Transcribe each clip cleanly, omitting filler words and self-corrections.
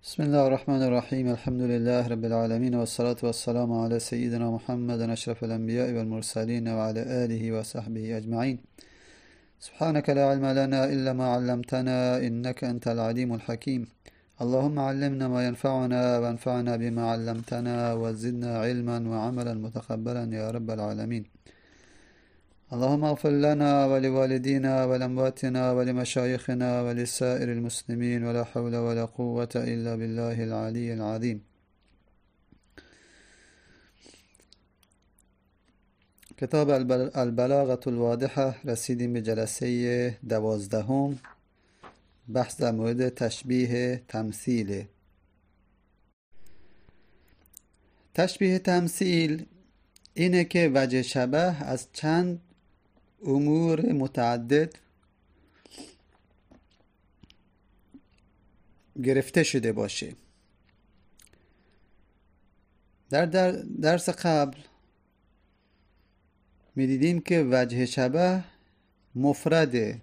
بسم الله الرحمن الرحيم الحمد لله رب العالمين والصلاة والسلام على سيدنا محمد أشرف الأنبياء والمرسلين وعلى آله وصحبه أجمعين. سبحانك لا علم لنا إلا ما علمتنا إنك أنت العليم الحكيم. اللهم علمنا ما ينفعنا وانفعنا بما علمتنا وزدنا علما وعملا متقبلا يا رب العالمين. اللهم اغفر لنا ولوالدينا ولأمواتنا ولمشايخنا ولسائر المسلمين ولا حول ولا قوة إلا بالله العلي العظيم. کتاب البلاغة الواضحة رسیدیم به جلسه 12. بحث در مورد تشبیه تمثیل. تشبیه تمثیل اینه که وجه شبه از چند امور متعدد گرفته شده باشه. در درس قبل می‌دیدیم که وجه شبه مفرده.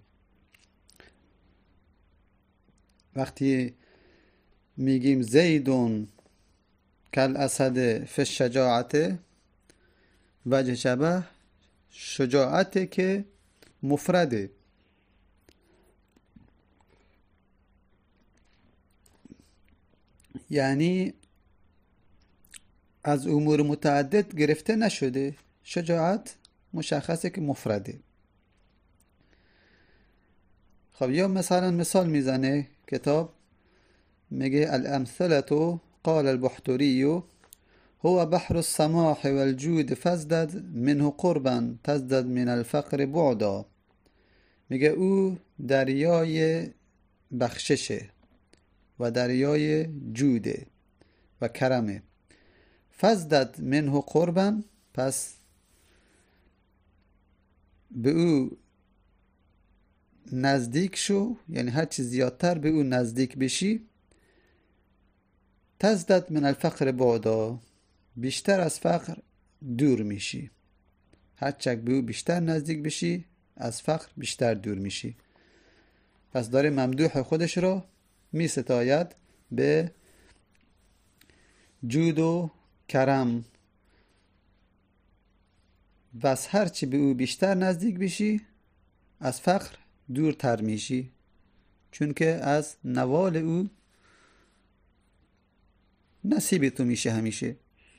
وقتی میگیم زیدون کل اسد فی الشجاعت، وجه شبه شجاعته که مفرده. یعنی از امور متعدد گرفته نشده. شجاعت مشخصه که مفرده. خب یا مثال میزنه کتاب، میگه الامثلة قال البحتري هو بحر السماح والجود فازدد منه قربا تزدد من الفقر بعدا. میگه او دریای بخششه و دریای جوده و کرمه. فازدد منه قربا، پس به او نزدیک شو، یعنی هر چی زیادتر به او نزدیک بشی. تزدد من الفقر بعدا، بیشتر از فقر دور میشی. هر چک به او بیشتر نزدیک بشی از فقر بیشتر دور میشی. پس داره ممدوح خودش رو می ستاید به جود و کرم. بس هر چی به او بیشتر نزدیک بشی از فقر دورتر میشی، چون که از نوال او نصیب تو میشه همیشه.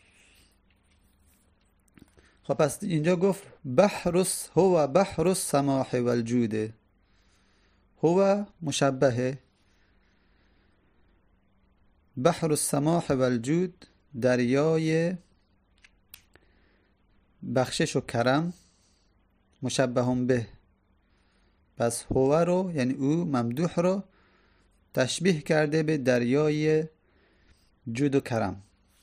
خب پس اینجا گفت هو بحر السماح والجود. هو مشبهه، بحر السماح والجود دریای بخشش و کرم، مشبه به. پس هو رو یعنی او ممدوح رو تشبیه کرده به دریای جود و کرم.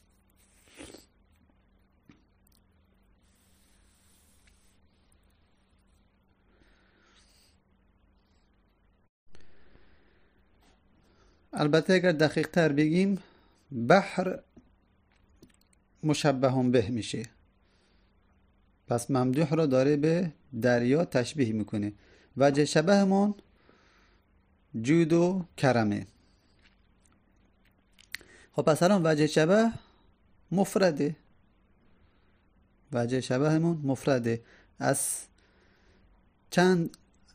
البته اگر دقیق تر بگیم بحر مشبه به میشه. پس ممدوح رو داره به دریا تشبیه میکنه. وجه شبهمون جود و کرمه. خب پس الان وجه شبه مفرده. وجه شبهمون مفرده، از چند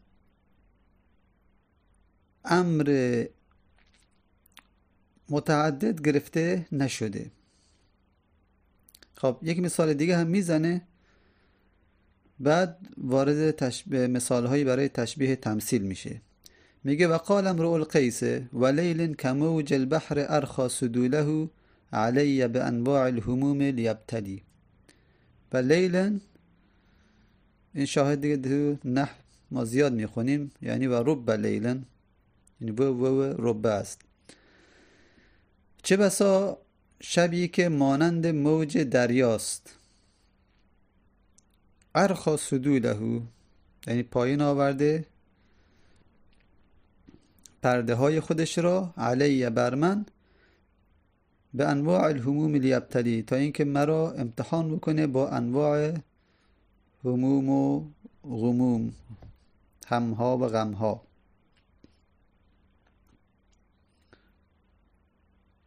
امر متعدد گرفته نشده. خب یک مثال دیگه هم میزنه، بعد وارد مثالهایی برای تشبیه تمثیل میشه. میگه وقال امرؤ القیس ولیل کموج البحر ارخى سدوله علی بانواع الهموم لیبتلی. و لیلا این شاهد دیگه تو نحو ما زیاد میخونیم، یعنی و رب لیلا، یعنی و رب است. چه بسا شبی که مانند موج دریاست. ارخى سدوله یعنی پایین آورده پرده های خودش را، علی بر من، به انواع الهموم لیبتلی، تا اینکه مرا امتحان بکنه با انواع هموم و غموم، همها و غمها.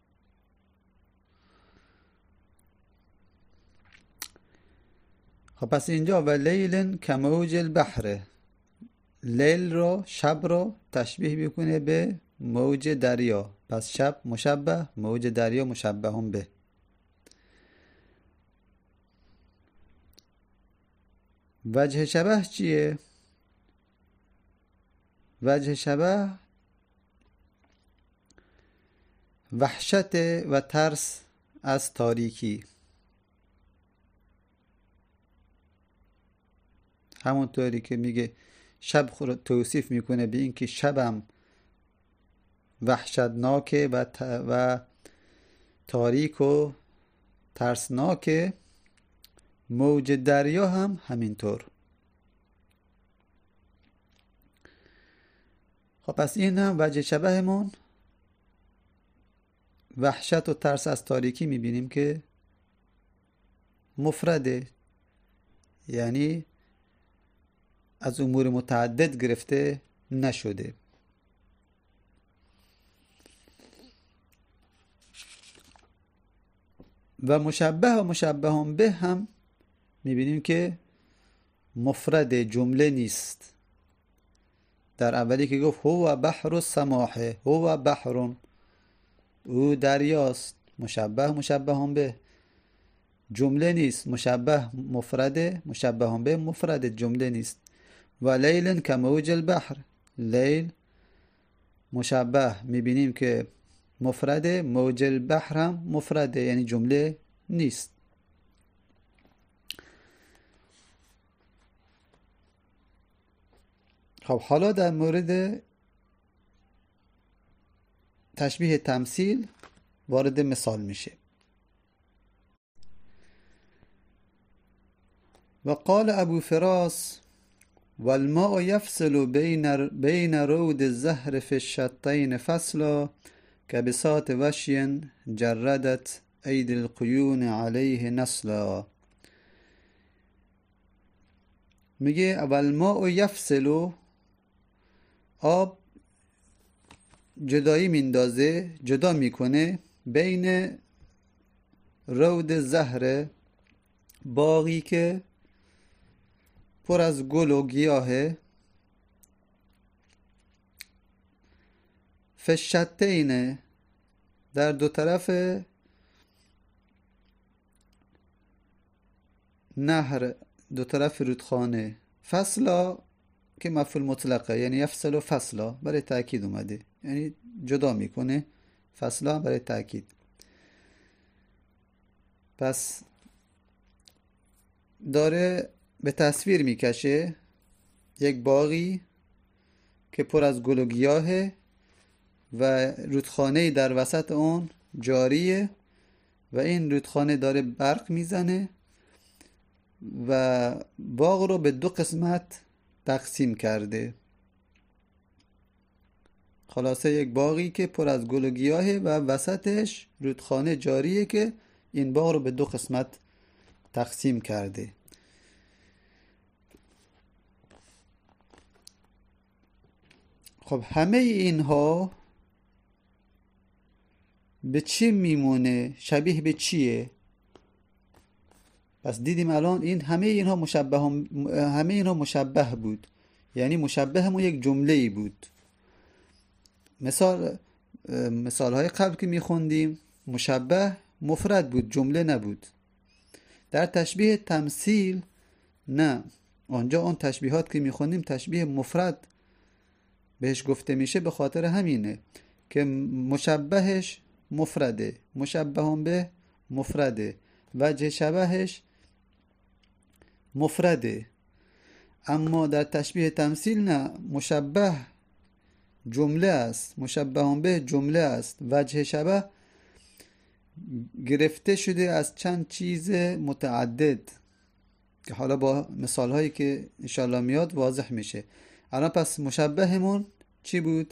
خب پس اینجا و لیل کموج البحر، لیل رو، شب رو تشبیه میکنه به موج دریا. پس شب مشبه، موج دریا مشبه هم به. وجه شبه چیه؟ وجه شبه وحشت و ترس از تاریکی. همونطوری که میگه شب خود توصیف میکنه به این که شبم وحشتناکه و تاریک و ترسناکه، موج دریا هم همینطور. خب پس این هم وجه شبهمون وحشت و ترس از تاریکی میبینیم که مفرده، یعنی از امور متعدد گرفته نشده. و مشبه و مشبه هم به هم میبینیم که مفرد، جمله نیست. در اولی که گفت هو بحر السماحه، هو بحر، او دریاست، مشبه مشبه هم به، جمله نیست. مشبه مفرده، مشبه هم به مفرد، جمله نیست. و لیل کموج البحر، لیل مشبه میبینیم که مفرده، موج البحر هم مفرده، یعنی جمله نیست. خب حالا در مورد تشبیه تمثیل وارد مثال میشه. و قال ابو فراس والماء يفصل بين رود الزهر في الشطين فصلا كبساط وشي جردت أيدي القيون عليه نسلا. میگه والماء يفصل، آب جدایی میندازه، جدا میکنه، بین رود زهر، باغی که پر از گل و گیاهه، فشتینه، در دو طرف نهر، دو طرف رودخانه. فصلا که مفعول مطلقه، یعنی یفصل و فصلا برای تأکید اومده، یعنی جدا میکنه، فصلا برای تأکید. پس داره به تصویر میکشه یک باغی که پر از گل و گیاهه و رودخانه در وسط اون جاریه و این رودخانه داره برق میزنه و باغ رو به دو قسمت تقسیم کرده. خلاصه یک باغی که پر از گل و گیاهه و وسطش رودخانه جاریه که این باغ رو به دو قسمت تقسیم کرده. خب همه اینها به چی میمونه؟ شبیه به چیه؟ پس دیدیم الان این همه اینها مشبه بود، یعنی مشبه همون یک جمله ای بود. مثال های قبل که میخوندیم مشبه مفرد بود، جمله نبود. در تشبیه تمثیل نه، آنجا اون تشبیهات که میخوندیم تشبیه مفرد بهش گفته میشه، به خاطر همینه که مشبهش مفرده، مشبه هم به مفرده، وجه شبهش مفرده. اما در تشبیه تمثیل نه، مشبه جمله است، مشبه هم به جمله است، وجه شبه گرفته شده از چند چیز متعدد که حالا با مثال هایی که انشالله میاد واضح میشه. الان پس مشبهمون چی بود؟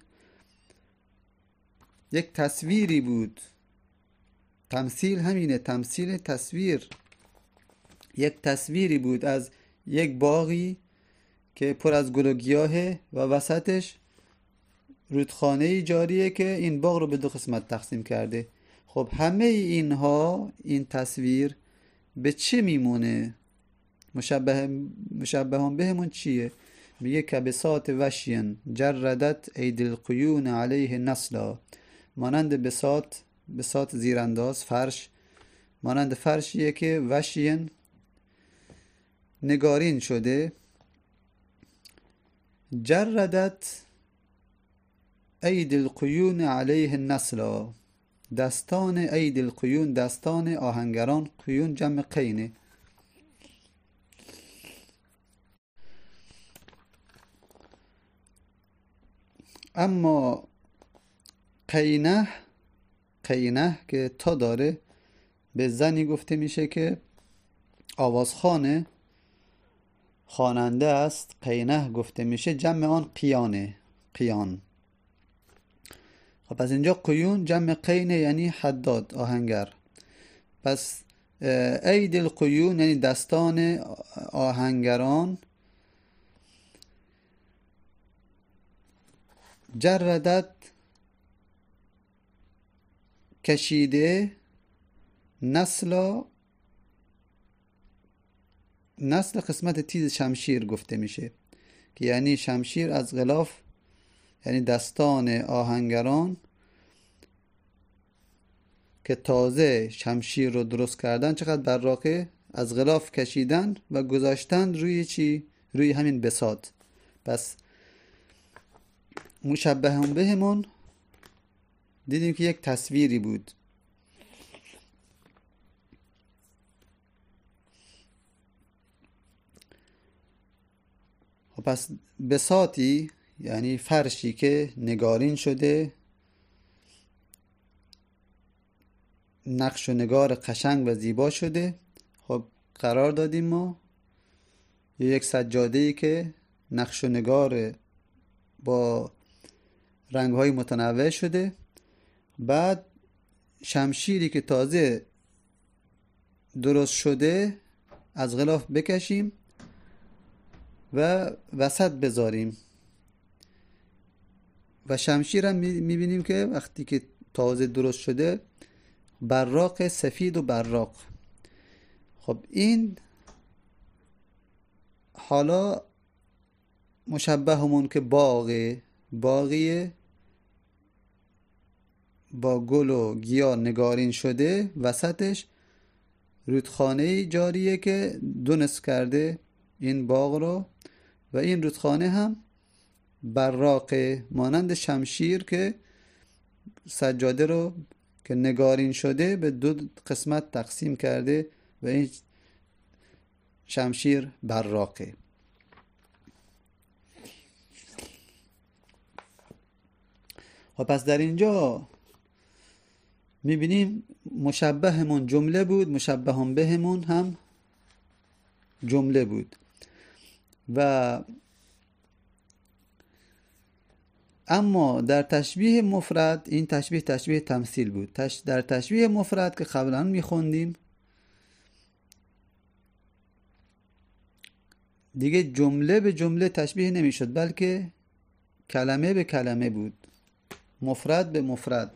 یک تصویری بود. تمثیل همینه، تمثیل تصویر. یک تصویری بود از یک باغی که پر از گل و گیاهه و وسطش رودخانه‌ای جاریه که این باغ رو به دو قسمت تقسیم کرده. خب همه اینها، این تصویر به چه میمونه؟ مشبه بهمون چیه؟ میگه که بساط وشین جردت اید القیون علیه نسلا، مانند بساط زیرانداز، فرش، مانند فرشیه که وشین نگارین شده، جردت اید القیون علیه نسلا، دستان اید القیون، دستان آهنگران، قیون جمع قینه. اما قینه که تا داره به زنی گفته میشه که آوازخانه، خواننده است، قینه گفته میشه، جمع آن قیانه، قیان. خب پس اینجا قیون جمع قینه یعنی حداد، آهنگر. پس اید القیون یعنی دستان آهنگران، جردت کشیده، نسل قسمت تیز شمشیر گفته میشه که یعنی شمشیر از غلاف، یعنی دستان آهنگران که تازه شمشیر رو درست کردن چقدر براقه، از غلاف کشیدن و گذاشتن روی چی؟ روی همین بساط. پس مشبه بهمون دیدیم که یک تصویری بود. خب پس بساطی یعنی فرشی که نگارین شده، نقش و نگار قشنگ و زیبا شده. خب قرار دادیم ما یک سجاده‌ای که نقش و نگار با رنگ‌های متنوع شده، بعد شمشیری که تازه درست شده از غلاف بکشیم و وسط بذاریم و شمشیر هم میبینیم که وقتی که تازه درست شده براق، سفید و براق. خب این حالا مشبهمون که باغیه با گل و گیاه نگارین شده، وسطش رودخانه جاریه که دو نصف کرده این باغ رو و این رودخانه هم براقه، مانند شمشیر که سجاده رو که نگارین شده به دو قسمت تقسیم کرده و این شمشیر براقه. و پس در اینجا میبینیم مشبهمون جمله بود، مشبه بهمون هم جمله بود. و اما در تشبیه مفرد، این تشبیه تمثیل بود. در تشبیه مفرد که قبلا میخوندیم دیگه جمله به جمله تشبیه نمیشد، بلکه کلمه به کلمه بود، مفرد به مفرد.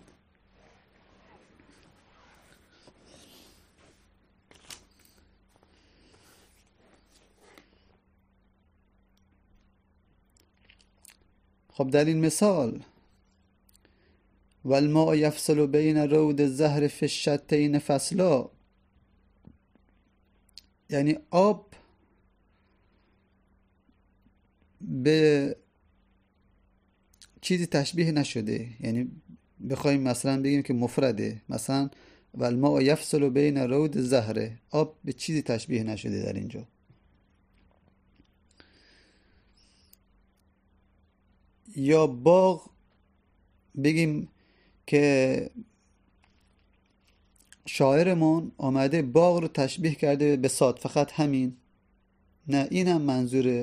خب در این مثال والماء یفصل بین رود الزهر فی الشتین فصلا، یعنی آب به چیزی تشبیه نشده. یعنی بخوایم مثلا بگیم که مفرده، مثلا والماء یفصل بین رود الزهر، آب به چیزی تشبیه نشده در اینجا. یا باغ بگیم که شاعرمون آمده باغ رو تشبیه کرده به بساط، فقط همین؟ نه، این هم منظور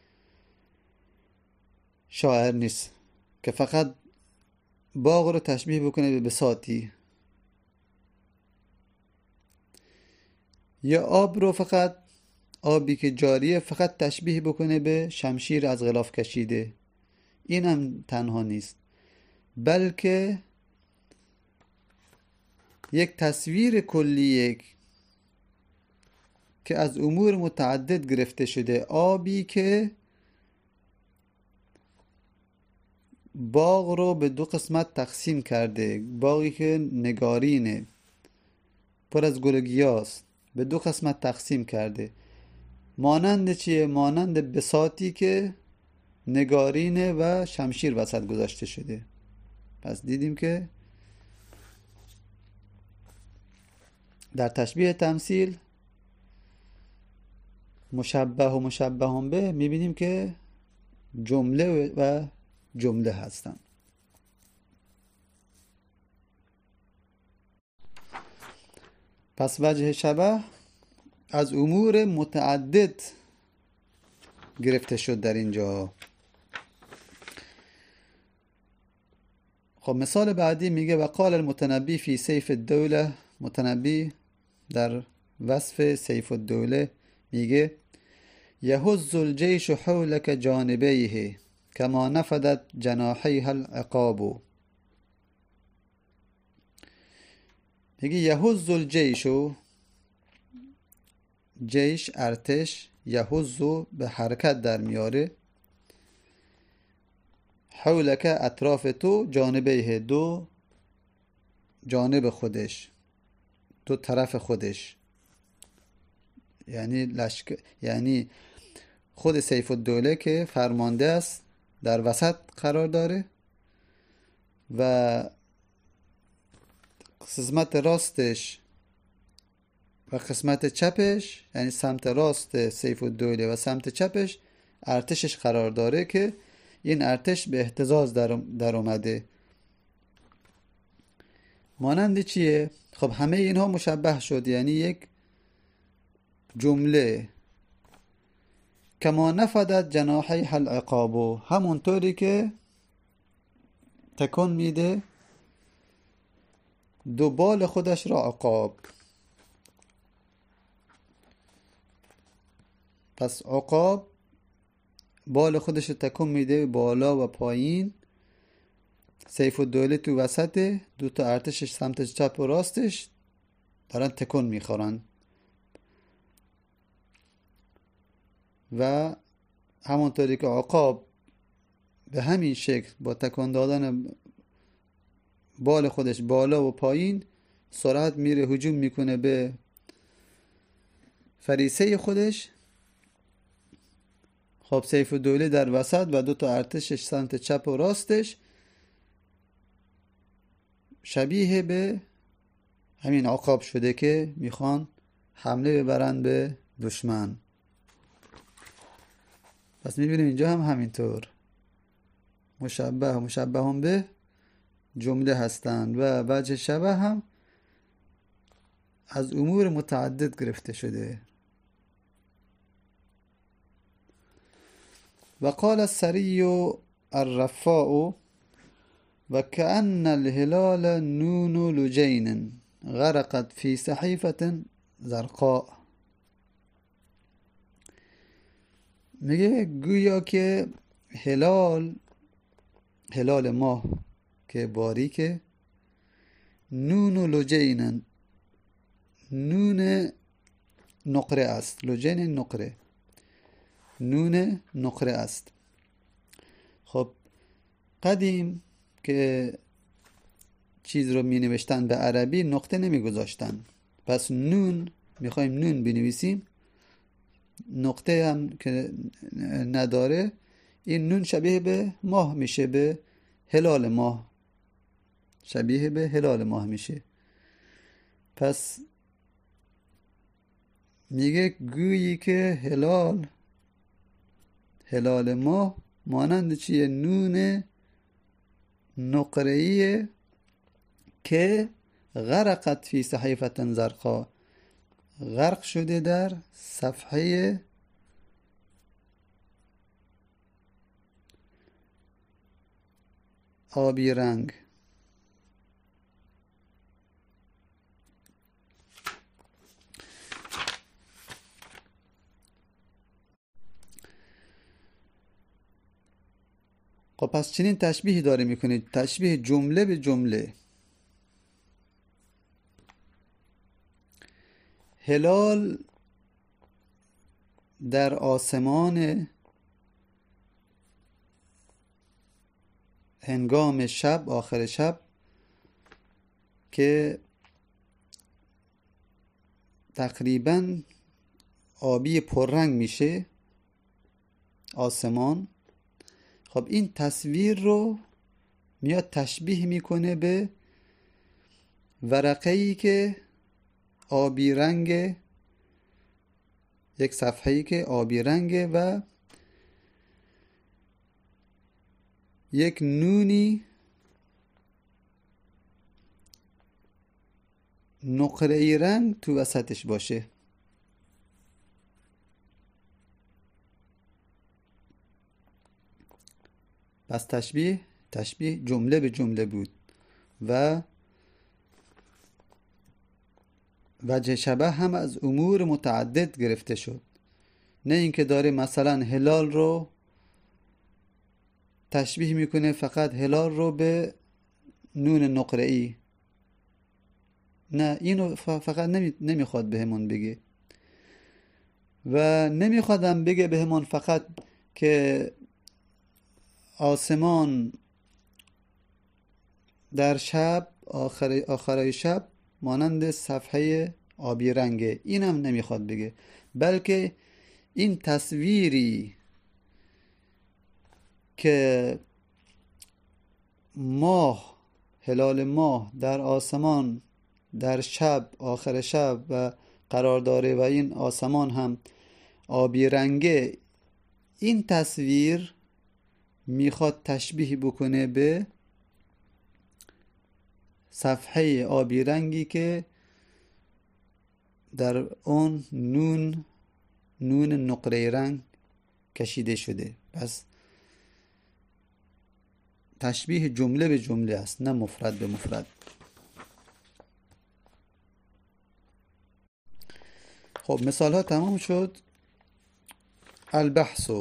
شاعر نیست که فقط باغ رو تشبیه بکنه به بساطی. یا آب رو فقط، آبی که جاریه، فقط تشبیه بکنه به شمشیر از غلاف کشیده. این هم تنها نیست، بلکه یک تصویر کلی، یک که از امور متعدد گرفته شده. آبی که باغ رو به دو قسمت تقسیم کرده، باغی که نگارینه پر از گل و گیاست به دو قسمت تقسیم کرده. مانند چیه؟ مانند بساطی که نگارینه و شمشیر وسط گذاشته شده. پس دیدیم که در تشبیه تمثیل مشبه و مشبه به میبینیم که جمله و جمله هستن. پس وجه شبه از امور متعدد گرفته شد در اینجا. خب مثال بعدی میگه و قال المتنبی فی سیف الدوله. متنبی در وصف سیف الدوله میگه یهز الجیش حولک جانبیه کما نفدت جناحیها العقاب. میگه یهز الجیش، جیش ارتش، یهزو به حرکت در میاره، حولک اطراف تو، جانبیه دو جانب خودش، دو طرف خودش، یعنی یعنی خود سیف الدوله که فرمانده است در وسط قرار داره و قسمت راستش و قسمت چپش، یعنی سمت راست سیف الدوله و سمت چپش ارتشش قرار داره که این ارتش به اهتزاز در اومده. مانند چیه؟ خب همه اینها مشبه شد، یعنی یک جمله. کما نفدت جناحیها العقاب، همونطوری که تکون میده دو بال خودش را عقاب. پس عقاب بال خودش رو تکون میده بالا و پایین، سیف الدوله تو وسط، دو تا ارتشش سمت چپ و راستش دارن تکون میخورن و همونطوری که عقاب به همین شکل با تکون دادن بال خودش بالا و پایین سرعت میره هجوم میکنه به فریسه خودش. خب سیف الدوله در وسط و دو تا ارتشش سمت چپ و راستش شبیه به همین عقاب شده که میخوان حمله ببرن به دشمن. پس میبینیم اینجا هم همینطور مشبه و مشبه به جمله هستند و وجه شبه هم از امور متعدد گرفته شده. و قال السری الرفاء و کأن الهلال نون لجین غرقت فی صحیفة زرقاء. میگه گویا که هلال ماه که باریکه، نون لجین، نون نقره است، لجین نقره، نون نقره است. خب قدیم که چیز رو می نوشتن به عربی نقطه نمی گذاشتن، پس نون میخوایم نون بنویسیم نقطه هم که نداره، این نون شبیه به ماه میشه، به هلال ماه، شبیه به هلال ماه میشه. پس میگه گویی که هلال ماه مانند چیه؟ نون نقره‌ایه که غرقت فی صحیفة زرقاء، غرق شده در صفحه آبی رنگ. خب پس چنین تشبیهی داره میکنید، تشبیه جمله به جمله. هلال در آسمان هنگام شب، آخر شب، که تقریبا آبی پررنگ میشه آسمان. خب این تصویر رو میاد تشبیه میکنه به ورقه‌ای که آبی رنگ، یک صفحه‌ای که آبی رنگه و یک نونی نقره‌ای رنگ تو وسطش باشه. پس تشبیه جمله به جمله بود و وجه شبه هم از امور متعدد گرفته شد. نه اینکه داره مثلا هلال رو تشبیه میکنه فقط هلال رو به نون نقره‌ای، نه اینو فقط نمیخواد بهمون بگه و نمیخوادم بگه بهمون فقط که آسمان در شب، آخرای شب مانند صفحه آبی رنگه، اینم نمیخواد بگه، بلکه این تصویری که ماه، هلال ماه در آسمان در شب، آخر شب و قرار داره و این آسمان هم آبی رنگه، این تصویر میخواد تشبیه بکنه به صفحه آبی رنگی که در اون نون نقره رنگ کشیده شده. پس تشبیه جمله به جمله است، نه مفرد به مفرد. خب مثال ها تمام شد. البحث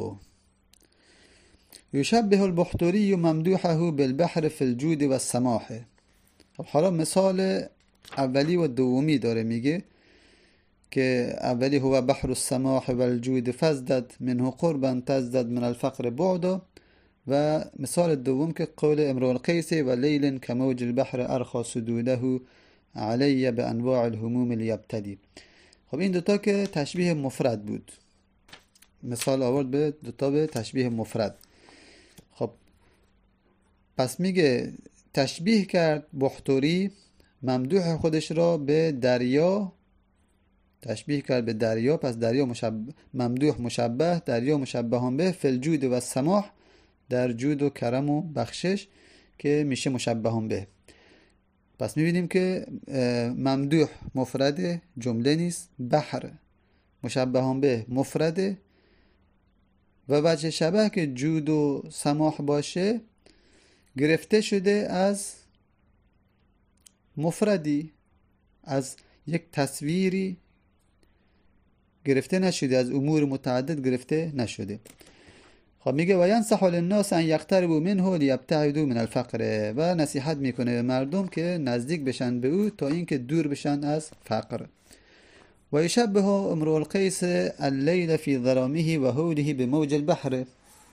یشبه البحتری ممدوحه بالبحر فی الجود و السماح. خب حالا مثال اولی و دومی داره، میگه که اولی هو بحر السماح و الجود فازدد منه قربا تزدد من الفقر بعدا، و مثال دوم که قول امرؤ القیس و لیل کموج البحر ارخى سدوده علی بانواع الهموم لیبتدی. خب این دوتا که تشبیه مفرد بود، مثال آورد به دوتا به تشبیه مفرد. خب پس میگه تشبیه کرد بحتری ممدوح خودش را به دریا، تشبیه کرد به دریا، پس دریا ممدوح مشبه، دریا مشبه به، فی الجود و السماح، در جود و کرم و بخشش که میشه مشبه به. پس میبینیم که ممدوح مفرد، جمله نیست، بحر مشبه به مفرد، و وجه شبه که جود و سماح باشه گرفته شده از مفردی، از یک تصویری گرفته نشده، از امور متعدد گرفته نشده. خب میگه و ینصح للناس ان یقتربوا منه لیبتعدوا من الفقر، و نصیحت میکنه به مردم که نزدیک بشن به او تا اینکه دور بشن از فقر. و یشبه امرؤ القیس اللیل فی ظلامه و هوله بموج البحر،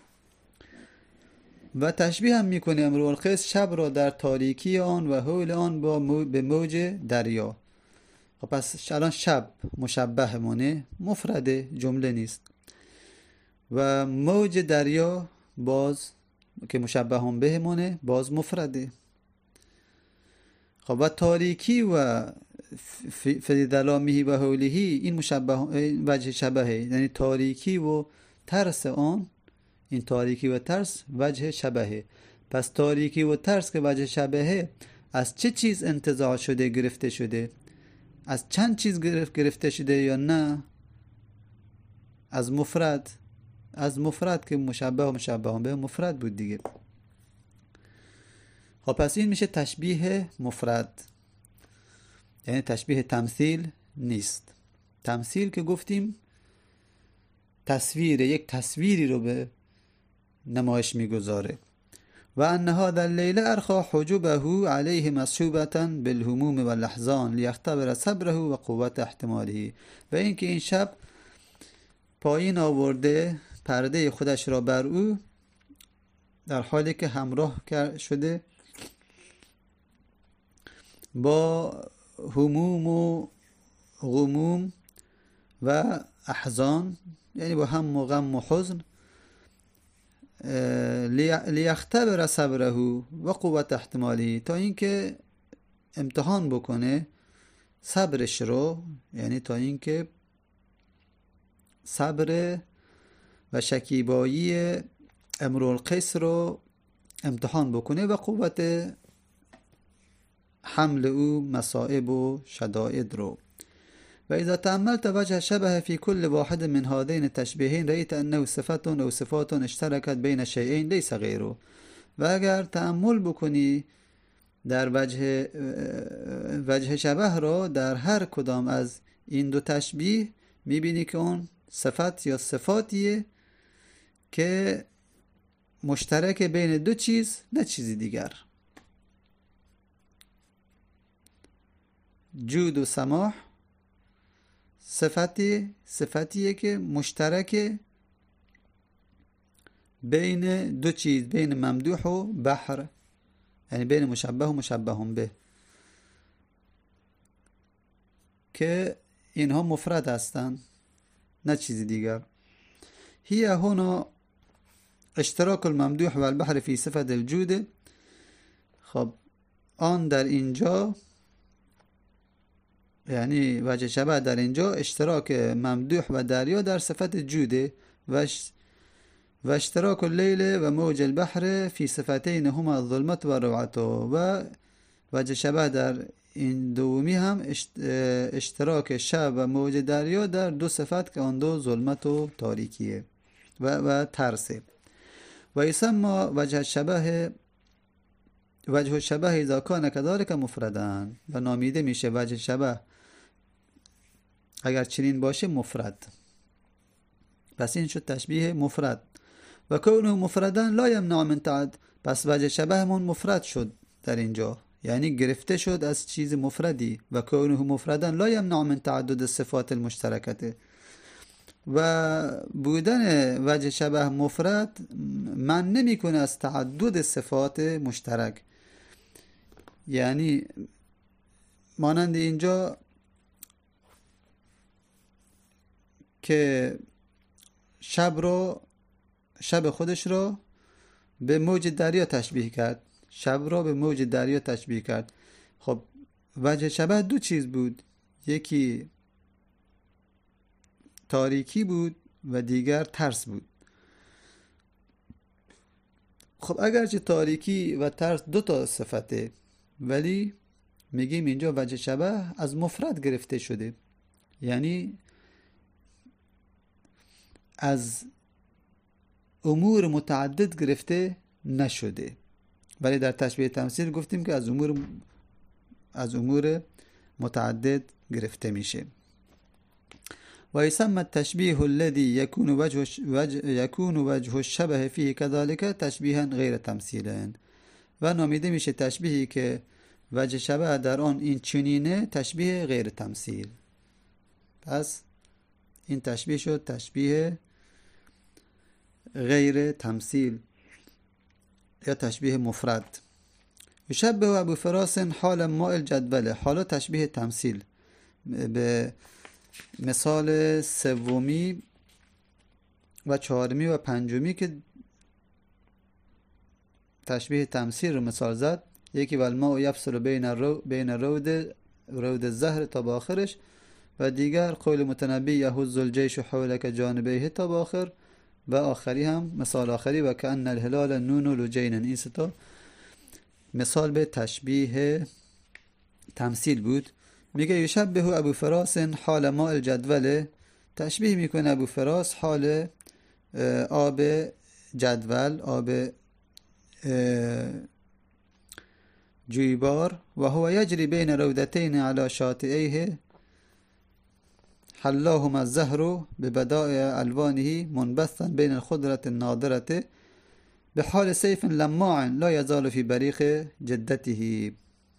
و تشبیه هم میکنه امرؤ القیس شب را در تاریکی آن و هول آن به موج دریا. خب پس الان شب مشبه مونه، مفرده، جمله نیست، و موج دریا باز که مشبه هم به مونه باز مفرده. خب و تاریکی و فی ظلامه و هوله، این مشبه وجه شبهه، یعنی تاریکی و ترس آن، این تاریکی و ترس وجه شبهه. پس تاریکی و ترس که وجه شبهه از چه چیز انتزاع شده، گرفته شده؟ از چند چیز گرفته شده یا نه؟ از مفرد، از مفرد که مشبه و مشبه به مفرد بود دیگه. خب پس این میشه تشبیه مفرد، یعنی تشبیه تمثیل نیست. تمثیل که گفتیم تصویر، یک تصویری رو به نمایش میگذاره. و ان هذا اللیل ارخى حجبه علیه مصحوبة بالهموم والاحزان لیختبر صبره و قوت احتماله، و اینکه این شب پایین آورده پرده خودش را بر او، در حالی که همراه شده با هموم و غموم و احزان، یعنی با هم و غم و حزن، لیختبر صبره و قوت احتمالی، تا اینکه امتحان بکنه صبرش رو، یعنی تا اینکه صبر و شکیبایی امرالقیس رو امتحان بکنه و قوت حمل او مصائب و شدائد رو. و اذا تأملت وجه شبه في كل واحد من هذين التشبيهين رأيت انه صفات او صفات اشتركت بين شيئين ليس غيره. و اگر تأمل بکنی در وجه شبه رو در هر کدام از این دو تشبیه، میبینی که اون صفت یا صفاتیه که مشترک بین دو چیز، نه چیزی دیگر. جود و سماح صفتیه که مشترک بین دو چیز، بین ممدوح و بحر، یعنی بین مشبه و مشبه به، که اینها مفرد هستند نه چیزی دیگر. هی هنا اشتراک الممدوح و البحر فی صفت الجود. خب آن در اینجا، یعنی وجه شبه در اینجا اشتراک ممدوح و دریا در صفت جوده و اشتراک اللیل و موج البحر فی صفتین هما الظلمت و روعت. و وجه شبه در این دومی هم اشتراک شب و موج دریا در دو صفت که آن دو ظلمت و تاریکیه و ترسه. و یسمى وجه الشبه اذا کان کذلک مفردن، و نامیده میشه وجه شبه اگر چنین باشه مفرد. پس این شد تشبیه مفرد. و کونه مفردن لا یمنع من تعد، پس وجه شبه من مفرد شد در اینجا، یعنی گرفته شد از چیز مفردی. و کونه مفردن لا یمنع من تعدد الصفات المشترکته، و بودن وجه شبه مفرد من نمی کنه از تعدد صفات مشترک. یعنی مانند اینجا که شب خودش رو به موج دریا تشبیه کرد، شب رو به موج دریا تشبیه کرد. خب وجه شبه دو چیز بود، یکی تاریکی بود و دیگر ترس بود. خب اگرچه تاریکی و ترس دو تا صفته، ولی میگیم اینجا وجه شبه از مفرد گرفته شده، یعنی از امور متعدد گرفته نشده. ولی در تشبیه تمثیل گفتیم که از امور متعدد گرفته میشه. و یسمى التشبیه الذي يكون وجه الشبه فيه كذلك تشبیها غیر تمثیلا، و نامیده میشه تشبیهی که وجه شبه در آن این چنینه تشبیه غیر تمثیل. پس این تشبیه شد تشبیه غیر تمثیل یا تشبیه مفرد. یشبه ابو فراس حال ماء الجدوله، حالا تشبیه تمثیل به مثال سومی و چهارمی و پنجمی که تشبیه تمثیل رو مثال زد. یکی والماء یفصل بین رود الزهر تا با آخرش، و دیگر قول متنبی یهز الجیش حولک جانبیه تا با آخر، و آخری هم مثال آخری و کأن الهلال نون لجین. این ستا مثال به تشبیه تمثیل بود. میگه یشبه ابو فراس حال ماء الجدوله، تشبیه میکنه ابو فراس حال آب جدول، آب جویبار. و هو یجری بین رودتین علی شاطئیه حلاهما الزهر ببدائع الوانه منبثا بین الخضرة الناضرة بحال سيف لماع لا يزال في بريق جدته.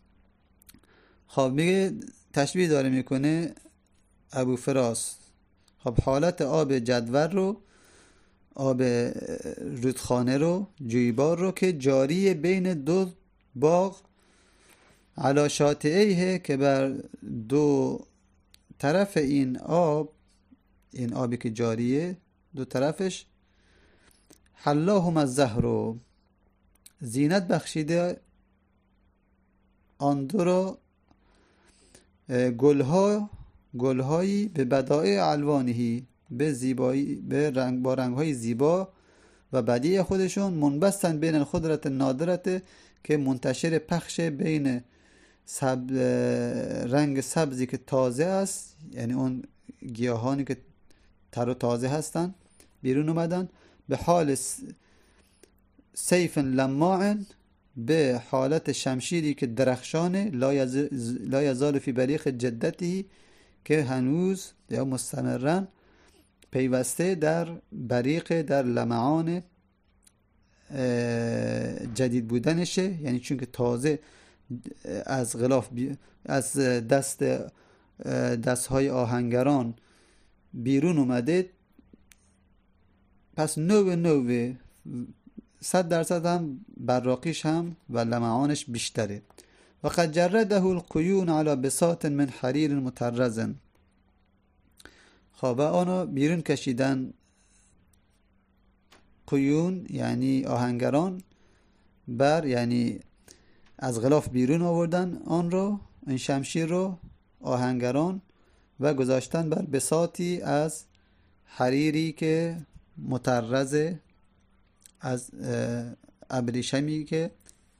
خب میگه تشبیه داره میکنه ابو فراس خب حالت آب جدول رو، آب رودخانه رو، جویبار رو که جاری بین دو باغ، علی شاطئیه که بر دو طرف این آب، این آبی که جاریه دو طرفش، حلاهم الزهر رو زینت بخشیده آن دو رو، گلهایی به بدائع الوانهی، به زیبایی، به رنگ، با رنگهای زیبا و بدیع خودشون، منبستن بین الخضرت نادرت که منتشر پخش بین رنگ سبزی که تازه است، یعنی اون گیاهانی که تر و تازه هستن بیرون اومدن، به حال سیف لماع، به حالت شمشیری که درخشانه، لا یزال فی بریق جدتی، که هنوز یا مستمرن پیوسته در بریق، در لمعان جدید بودنشه، یعنی چون که تازه از غلاف از دستهای آهنگران بیرون اومده، پس 100% هم براقیش هم و لمعانش بیشتره. و قد جرده القیون علی بساط من حریر مطرز. خب آنو بیرون کشیدن، قیون یعنی آهنگران، بر یعنی از غلاف بیرون آوردن آن رو، این شمشیر رو آهنگران، و گذاشتن بر بساطی از حریری که مطرزه، از ابریشمی که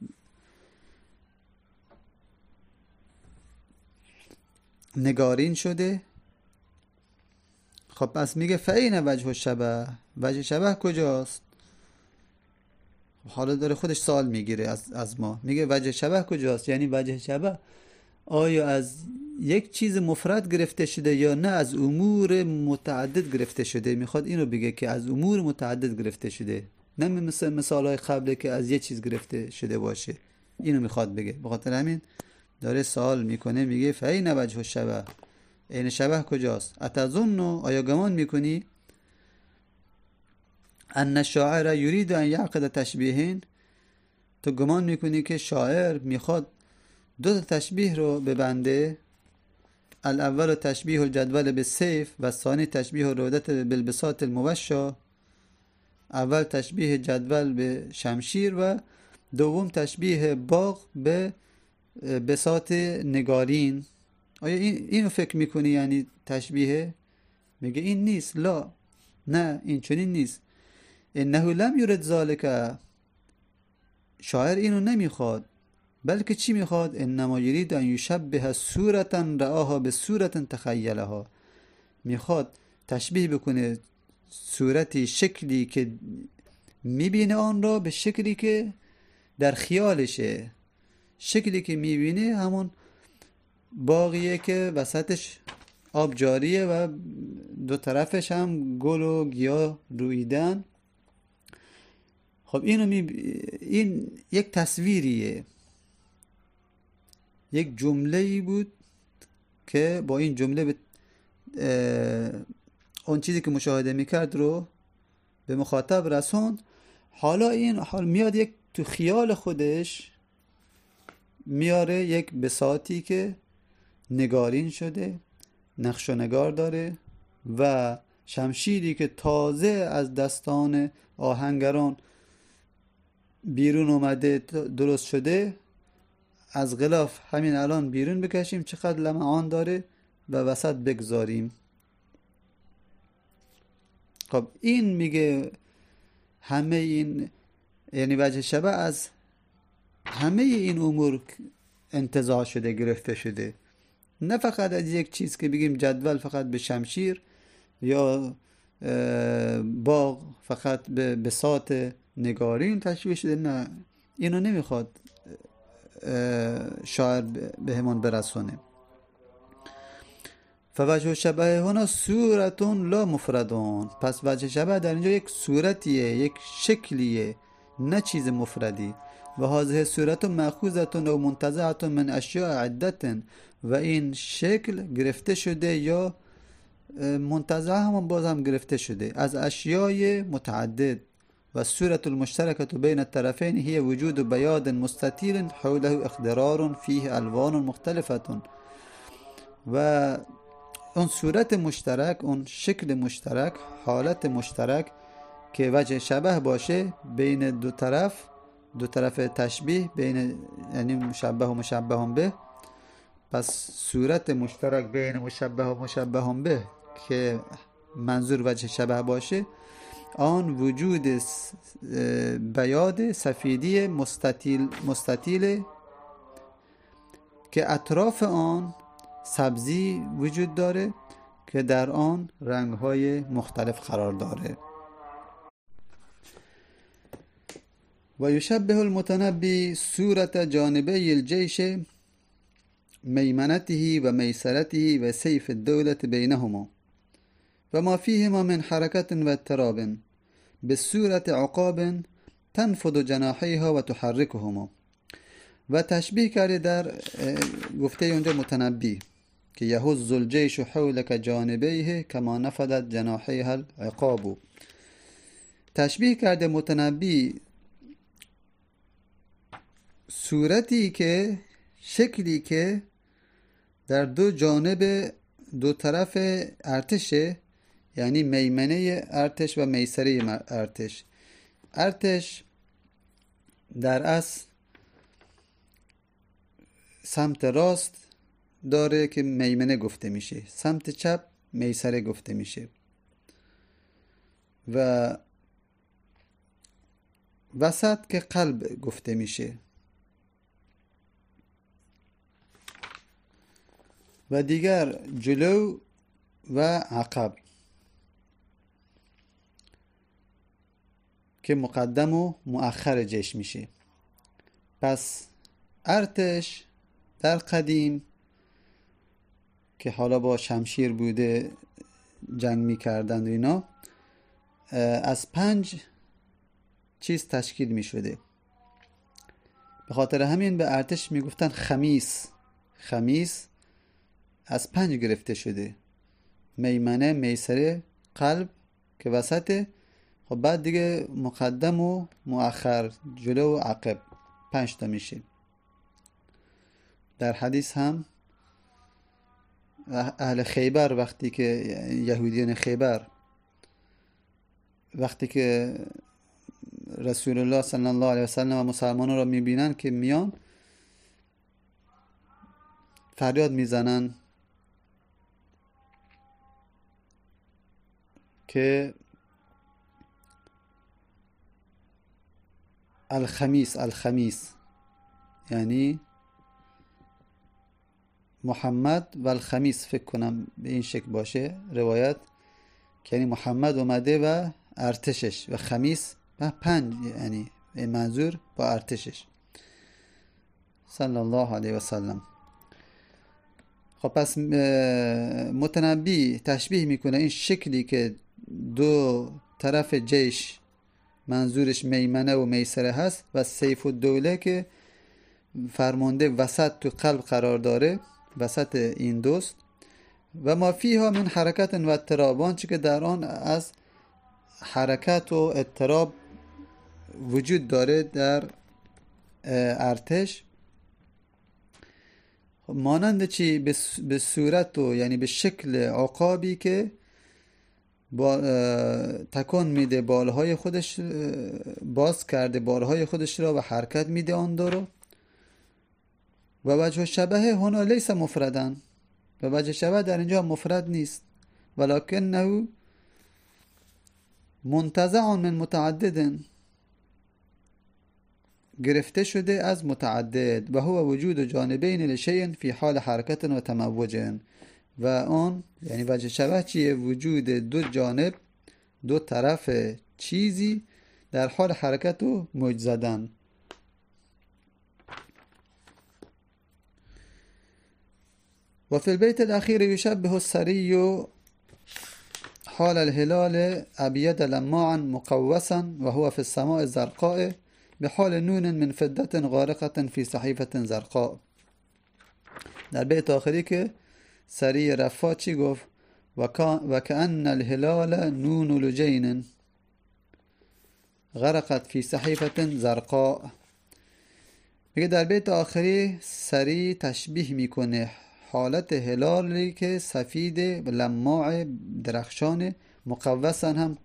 نگارین شده. خب پس میگه فعین وجه الشبه، وجه شبه کجاست؟ حالا داره خودش سوال میگیره از ما، میگه وجه شبه کجاست؟ یعنی وجه شبه آیا از یک چیز مفرد گرفته شده یا نه از امور متعدد گرفته شده؟ میخواد اینو بگه که از امور متعدد گرفته شده، نه مثل مثالهای قبله که از یک چیز گرفته شده باشه. اینو میخواد بگه، بخاطر همین داره سوال میکنه، میگه فعین وجه الشبه، این شبه کجاست؟ اتظن، آیا گمان میکنی ان الشاعر یرید ان یعقد تشبیهین، تو گمان میکنی که شاعر میخواد دو تشبیه رو ببنده، الاول تشبیه الجدول بالسیف و ثانی تشبیه الرودت بالبساط الموشا، اول تشبیه جدول به شمشیر و دوم تشبیه باغ به بساط نگارین. آیا اینو فکر میکنی یعنی تشبیه؟ میگه این نیست، لا، نه این چنین نیست. انه لم یرد ذالک، شاعر اینو نمیخواد، بلکه چی میخواد؟ انما یرید ان یشبه صورتا رآها به صورتا تخیلها، میخواد تشبیه بکنه صورتی، شکلی که میبینه آن را به شکلی که در خیالشه. شکلی که میبینه همون باغیه که وسطش آب جاریه و دو طرفش هم گل و گیاه رویدن. خب این یک تصویریه، یک جمله‌ای بود که با این جمله به اون چیزی که مشاهده میکرد رو به مخاطب رسوند. حالا این میاد یک تو خیال خودش میاره یک بساطی که نگارین شده، نقش و نگار داره و شمشیری که تازه از دستان آهنگران بیرون اومده، درست شده، از غلاف همین الان بیرون بکشیم، چقدر لمعان داره و وسط بگذاریم. خب این میگه همه این، یعنی وجه شبه از همه این امور انتزاع شده، گرفته شده، نه فقط از یک چیز که بگیم جدول فقط به شمشیر یا باغ فقط به بساط نگارین تشبیه شده، نه، اینو نمیخواد شاعر به همون برسونه. فوجه شبه هنا صورتون لا مفردون، پس وجه شبه در اینجا یک صورتیه، یک شکلیه، نه چیز مفردی. و هذه صورت مأخوذة و منتزعة من اشیاء عدة، و این شکل گرفته شده یا منتزع همون باز هم گرفته شده از اشیای متعدد و صورت المشترکة بین الطرفین هی وجود بیاض مستطیل حوله اخضرار فیه الوان مختلفة. و اون صورت مشترک، اون شکل مشترک، حالت مشترک که وجه شبه باشه بین دو طرف تشبیه، بین یعنی مشبه و مشبه به. پس صورت مشترک بین مشبه و مشبه به که منظور وجه شبه باشه، آن وجود بیاض سفیدی مستطیل که اطراف آن سبزی وجود داره که در آن رنگ‌های مختلف قرار داره. و یشبه المتنبی صورت جانبی الجیش میمنته و میسرته و سیف الدولة بینهما و ما فیهما من حرکت و اضطراب بصورت عقاب تنفض جناحیها و تحرکهما. و تشبیه کرده در گفته اونجا متنبی که یهز الجیش حولک جانبیه کما نفضت جناحیها العقاب. تشبیه کرده متنبی صورتی که، شکلی که در دو جانب دو طرف ارتشه، یعنی میمنه ارتش و میسره ارتش. ارتش در اصل سمت راست داره که میمنه گفته میشه، سمت چپ میسره گفته میشه و وسط که قلب گفته میشه و دیگر جلو و عقب که مقدم و مؤخر جیش میشه. پس ارتش در قدیم که حالا با شمشیر بوده جنگ میکردند و اینا، از 5 چیز تشکیل میشده. به خاطر همین به ارتش میگفتن خمیس. خمیس از 5 گرفته شده: میمنه، میسره، قلب که وسطه، خب بعد دیگه مقدم و مؤخر، جلو و عقب، 5 تا میشه. در حدیث هم اهل خیبر وقتی که یهودیان خیبر وقتی که رسول الله صلی الله علیه وسلم و مسلمانان را میبینن که میان، فریاد میزنن که الخمیس الخمیس، یعنی محمد و الخمیس، فکر کنم به این شکل باشه روایت، که یعنی محمد اومده و ارتشش، و خمیس و 5، یعنی منظور با ارتشش صلی الله علیه و سلم. خب پس متنبی تشبیه میکنه این شکلی که دو طرف جیش منظورش میمنه و میسره هست و سیف الدوله که فرمانده وسط تو قلب قرار داره، وسط این دوست. و ما فیها من حرکت و اضطراب، چه که در آن از حرکت و اضطراب وجود داره در ارتش. مانند چی؟ به صورت و یعنی به شکل عقابی که تکان میده بالهای خودش، باز کرده بالهای خودش را و حرکت میده آن دارو. و وجه شبه هنا لیس مفردن، و وجه شبه در اینجا مفرد نیست، ولکنه منتزع من متعدد، گرفته شده از متعدد. و هو وجود جانبین لشیء فی حال حرکت و تموج. و آن یعنی وجه شبه چیه؟ وجود دو جانب، دو طرف چیزی در حال حرکت و موج زدن. و فی البیت الاخیر یشبه السری حال الهلال ابید لماعا مقوسا و هو فی السماء الزرقاء بحال نون من فضة غارقة فی صحیفة زرقاء. در بیت آخری که سری رفا چی گفت؟ وكأن الهلال نون لجين غرقت في صحیفة زرقاء. میگه در بیت آخری سریع تشبیه میکنه حالت هلالی که سفید لماع درخشان، مقوسا هم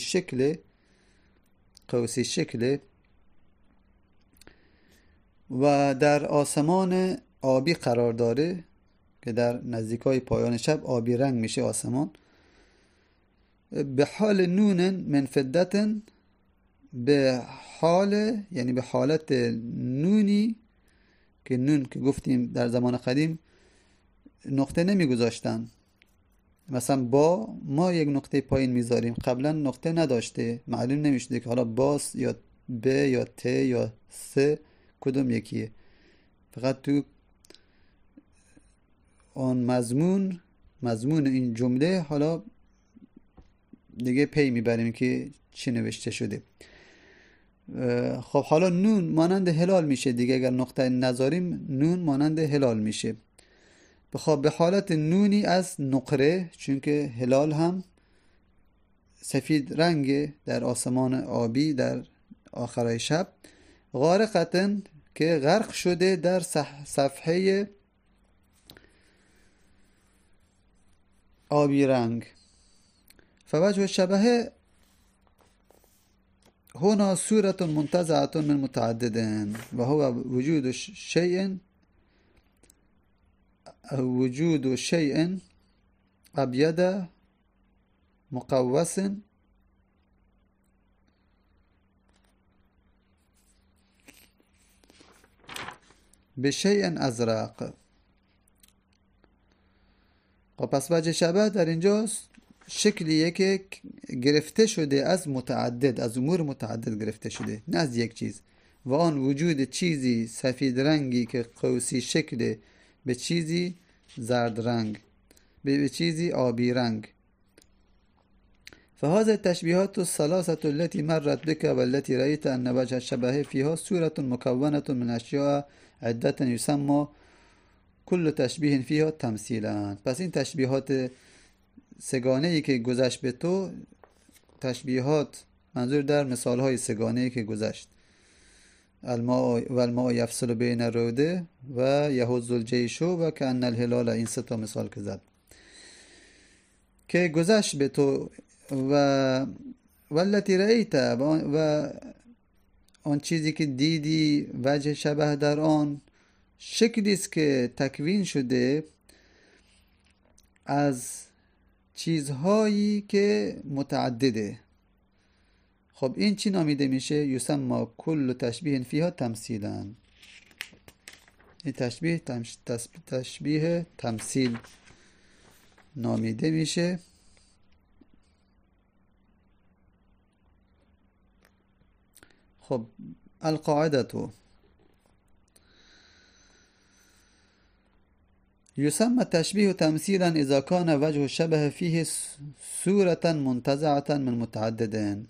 قوسی شکله و در آسمان آبی قرار داره که در نزدیکای پایان شب آبی رنگ میشه آسمان. به حال نون من فدتن، به حال یعنی به حالت نونی که نون که گفتیم در زمان قدیم نقطه نمیگذاشتن، مثلا با ما یک نقطه پایین میذاریم، قبلا نقطه نداشته، معلوم نمیشده که حالا باس یا ب یا ت یا س کدوم یکیه، فقط تو آن مضمون این جمله حالا دیگه پی میبریم که چی نوشته شده. خب حالا نون مانند هلال میشه دیگه، اگر نقطه نذاریم نون مانند هلال میشه. خب به حالت نونی از نقره، چون که هلال هم سفید رنگه در آسمان آبی در آخرای شب. غارقتن که غرق شده در صفحه آبی رنگ. فوجه الشبه هنا صورة منتزعة من متعددين وهو وجود شيء أبيض مقوس بشيء أزرق. و پس وجه شبه در اینجاست شکلیه که گرفته شده از متعدد، از امور متعدد گرفته شده، نه از یک چیز. و آن وجود چیزی سفید رنگی که قوسی شکل به چیزی زرد رنگ، به چیزی آبی رنگ. فهذه التشبيهات الثلاثة التي مرت بك والتي رأيت أن وجه الشبه فيها صورة مكونة من أشياء عدة يسمى كل تشبیه فيها تمثیلا. پس این تشبیهات سگانه‌ای که گذشت به تو، تشبیهات منظور در مثالهای سگانه‌ای که گذشت، الماء یفصل بین الروده و یهز الجیش و کأن الهلال، این سه تا مثال که زد که گذشت به تو. و والتی رأیت، و آن چیزی که دیدی، وجه شبه در آن شکلی است که تکوین شده از چیزهایی که متعدده. خب این چی نامیده میشه؟ یسمى کل تشبیه فیها تمثیلا. این تشبیه تمثیل نامیده میشه. خب القاعده تو يسمى التشبيه تمثيلا إذا كان وجه الشبه فيه صورة منتزعة من متعددين،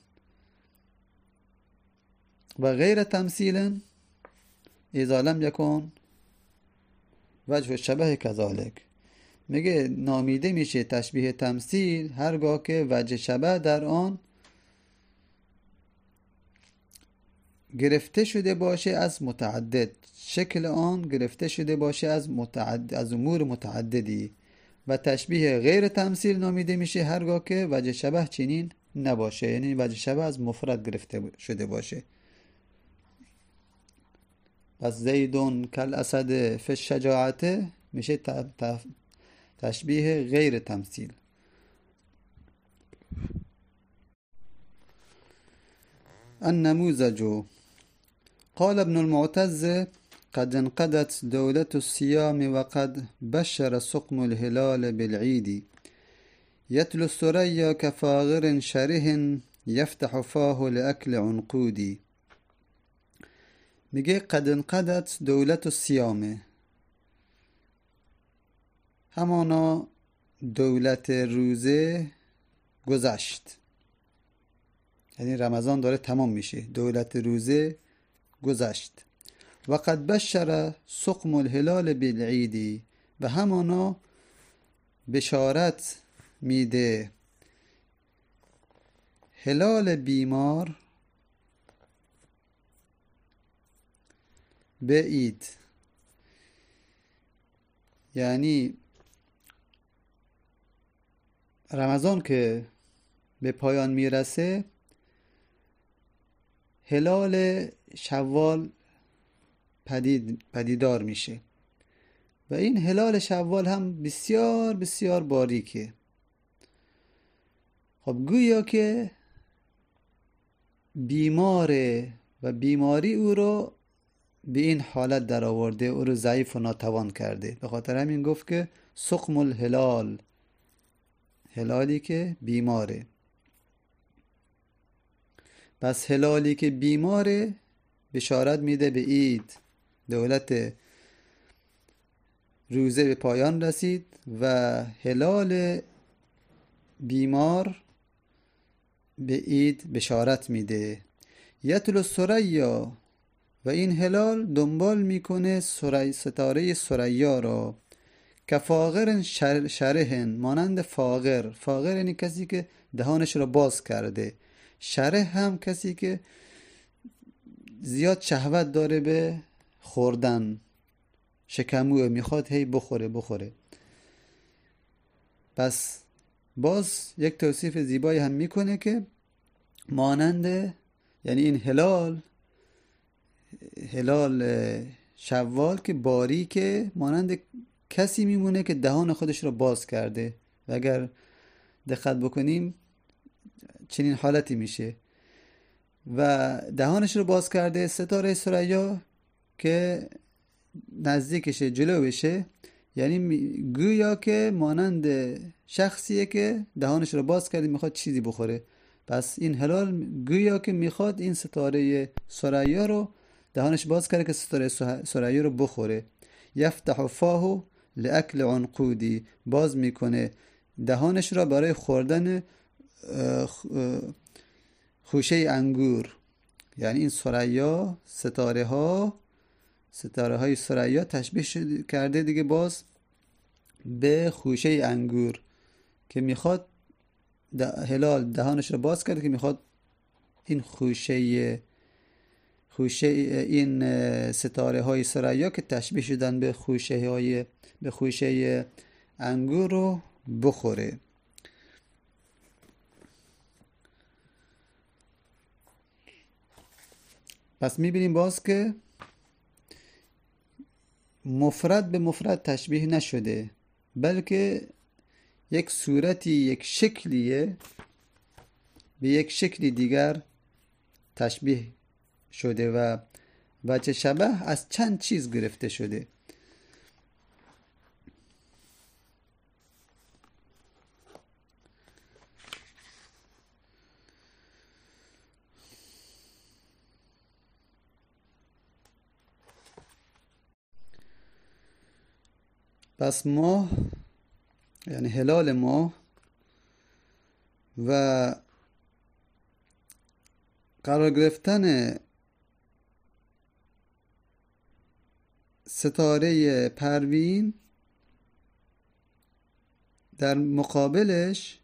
وغير تمثيل إذا لم يكن وجه الشبه كذلك. میگه نامیده میشه تشبیه تمثیل هرگاه که وجه شبه در آن گرفته شده باشه از متعدد، شکل آن گرفته شده باشه از امور متعددی. و تشبیه غیر تمثیل نامیده میشه هرگاه که وجه شبه چنین نباشه، یعنی وجه شبه از مفرد گرفته شده باشه. پس زیدون کل اسد فی الشجاعت میشه تشبیه غیر تمثیل. النموذج قال ابن المعتز قد انقضت دولة الصيام وقد بشر سقم الهلال بالعيد يتلو الثريا كفاغر شره يفتح فاه لأكل عنقودي. میگه قد انقضت دولة الصيام، همانا دولت روزه گذشت، یعنی رمضان داره تمام میشه، دولت روزه گذشت. و قد بشر سقم الهلال بالعید، و همانا بشارت میده هلال بیمار به عید. یعنی رمضان که به پایان میرسه، هلال شوال پدیدار میشه و این هلال شوال هم بسیار بسیار باریکه. خب گویا که بیماره و بیماری او رو به این حالت در آورده، او رو ضعیف و ناتوان کرده. به خاطر همین گفت که سقم الهلال، هلالی که بیماره. پس هلالی که بیماره بشارت میده به عید، دولت روزه به پایان رسید و هلال بیمار به عید بشارت میده. یتل ثریا، و این هلال دنبال میکنه ستاره ثریا را، که فاغر شرهن، مانند فاغر. فاغر یعنی کسی که دهانش را باز کرده. شره هم کسی که زیاد شهوت داره به خوردن، شکموه، میخواد هی بخوره. پس باز یک توصیف زیبایی هم میکنه که مانند، یعنی این هلال شوال که باریکه، مانند کسی میمونه که دهان خودش رو باز کرده. و اگر دقت بکنیم چنین حالتی میشه و دهانش رو باز کرده. ستاره ثریا که نزدیکشه، جلوشه، یعنی گویا که مانند شخصیه که دهانش رو باز کرده میخواد چیزی بخوره. پس این هلال گویا که میخواد این ستاره ثریا رو، دهانش باز کرده که ستاره ثریا رو بخوره. یفتح فاه لاکل عنقودی، باز میکنه دهانش را برای خوردن خوشه انگور. یعنی این ثریا، ستاره های ثریا تشبیه کرده دیگه باز به خوشه انگور که میخواد هلال دهانش رو باز کرده که میخواد این خوشه این ستاره های ثریا که تشبیه شدن به خوشه انگور رو بخوره. پس میبینیم باز که مفرد به مفرد تشبیه نشده، بلکه یک صورتی، یک شکلیه به یک شکلی دیگر تشبیه شده و وجه شبه از چند چیز گرفته شده. پس ماه، یعنی هلال ماه و قرار گرفتن ستاره پروین در مقابلش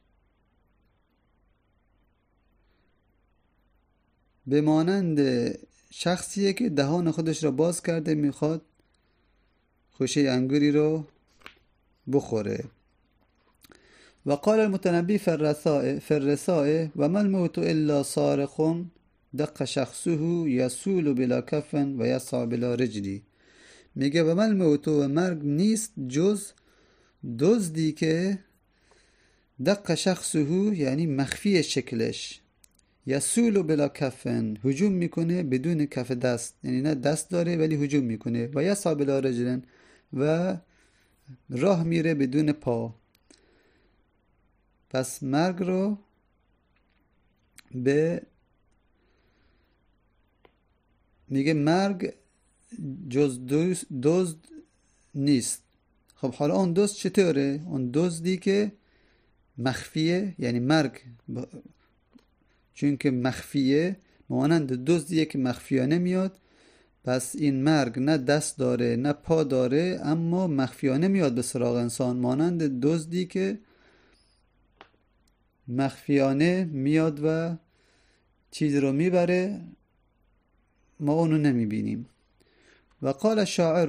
به مانند شخصیه که دهان خودش را باز کرده میخواد خوشه انگوری رو بخوره. و قال المتنبی فی الرسائل و ما الموت الا صارخ دق شخصه یسول بلا کف و یسع بلا رجلی. میگه و ما الموت، و مرگ نیست جز دزدی که دق شخصه، یعنی مخفی شکلش، یسول بلا کفن، هجوم میکنه بدون کف دست، یعنی نه دست داره ولی هجوم میکنه، و یسع بلا رجلن، و راه میره بدون پا. پس مرگ رو میگه مرگ جز دزد نیست. خب حالا اون دزد چطوره؟ اون دزدی که مخفیه، یعنی مرگ چون که مخفیه مانند دزدیه که مخفیانه میاد. پس این مرگ نه دست داره نه پا داره، اما مخفیانه میاد به سراغ انسان، مانند دزدی که مخفیانه میاد و چیز رو میبره، ما اونو نمیبینیم. و قال الشاعر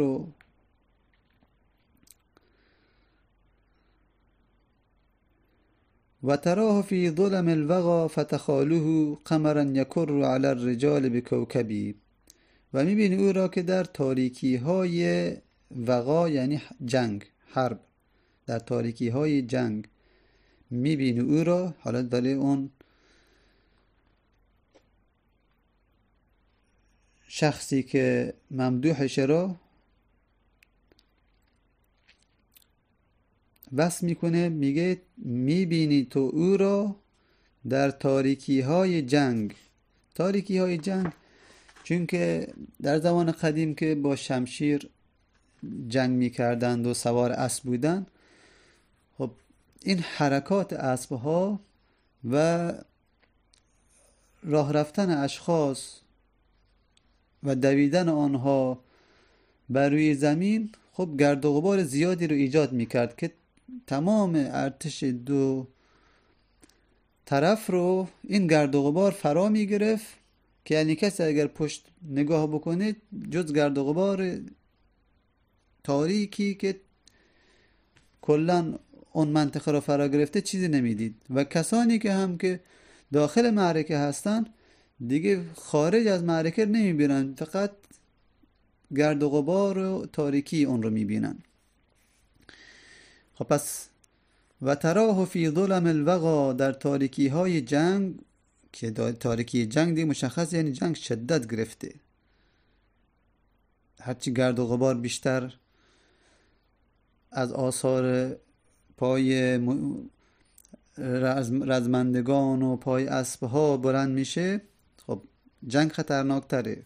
و تراه فی ظلم الوغا فتخاله قمرا یکر علی الرجال بکوکبی. و میبینی او را که در تاریکی های وغا یعنی جنگ، حرب، در تاریکی های جنگ میبینی او را، حالا داره اون شخصی که ممدوحش را وصف میکنه، میگه میبینی تو او را در تاریکی های جنگ. تاریکی های جنگ چون که در زمان قدیم که با شمشیر جنگ میکردند و سوار اسب بودن، خب این حرکات اسب ها و راه رفتن اشخاص و دویدن آنها بر روی زمین خب گرد و غبار زیادی رو ایجاد میکرد که تمام ارتش دو طرف رو این گرد و غبار فرا میگرفت که یعنی کسی اگر پشت نگاه بکنه جز گرد و غبار تاریکی که کلن اون منطقه رو فرا گرفته چیزی نمیدید. و کسانی که هم که داخل معرکه هستن دیگه خارج از معرکه نمیبینن، فقط گرد و غبار و تاریکی اون رو میبینن. خب پس و تراه فی ظلم الوغا، در تاریکی های جنگ، که تاریکی جنگ دیگه مشخص یعنی جنگ شدت گرفته، هرچی گرد و غبار بیشتر از آثار پای رزمندگان و پای اسبها بلند میشه، خب جنگ خطرناک تره.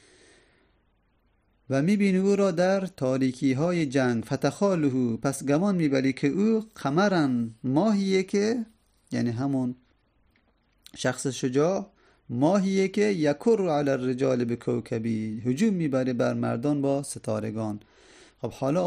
و میبینی او را در تاریکی های جنگ، فتخاله، پس گمان میبری که او قمرن، ماهیه که یعنی همون شخص شجاع، ماهیه که یکر علی الرجال بکوکبی، هجوم میبره بر مردان با ستارگان. خب حالا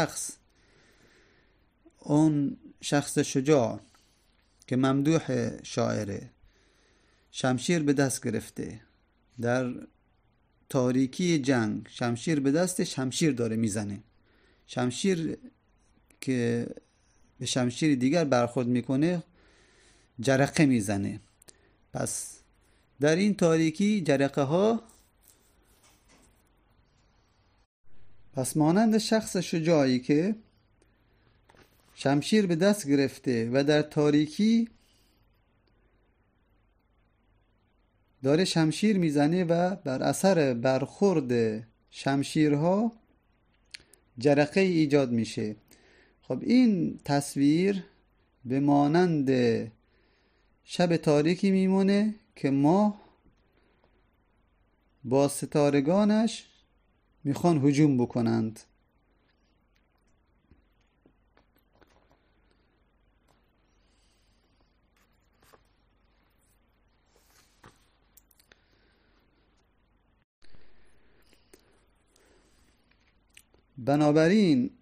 اون شخص شجاع که ممدوح شاعره، شمشیر به دست گرفته در تاریکی جنگ، شمشیر به دست، شمشیر داره میزنه، شمشیر که به شمشیر دیگر برخورد میکنه جرقه میزنه. پس در این تاریکی جرقه ها، پس مانند شخص شجاعی که شمشیر به دست گرفته و در تاریکی داره شمشیر میزنه و بر اثر برخورد شمشیرها جرقه ایجاد میشه. خب این تصویر به مانند شب تاریکی میمونه که ماه با ستارگانش میخوان هجوم بکنند. بنابراین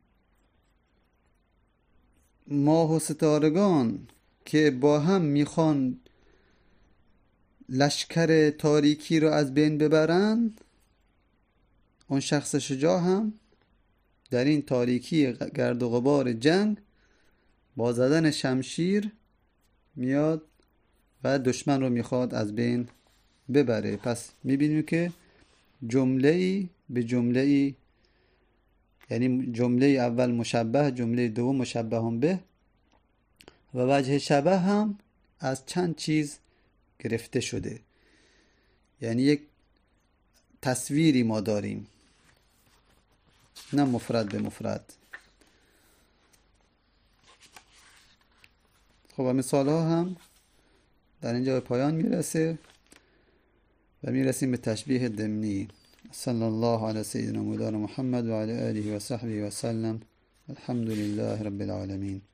ماه و ستارگان که با هم میخوان لشکر تاریکی رو از بین ببرند، اون شخص شجاع هم در این تاریکی گرد و غبار جنگ با زدن شمشیر میاد و دشمن رو میخواد از بین ببره. پس میبینیم که جمله‌ای به جمله‌ای، یعنی جمله اول مشبه، جمله دوم مشبه به، و وجه شبه هم از چند چیز گرفته شده، یعنی یک تصویری ما داریم، نه مفرد به مفرد. خب و مثال ها هم در اینجا به پایان میرسه و میرسیم به تشبیه ضمنی. صلی الله علی سیدنا مولانا محمد و علی آله و صحبه و سلم. الحمد لله رب العالمین.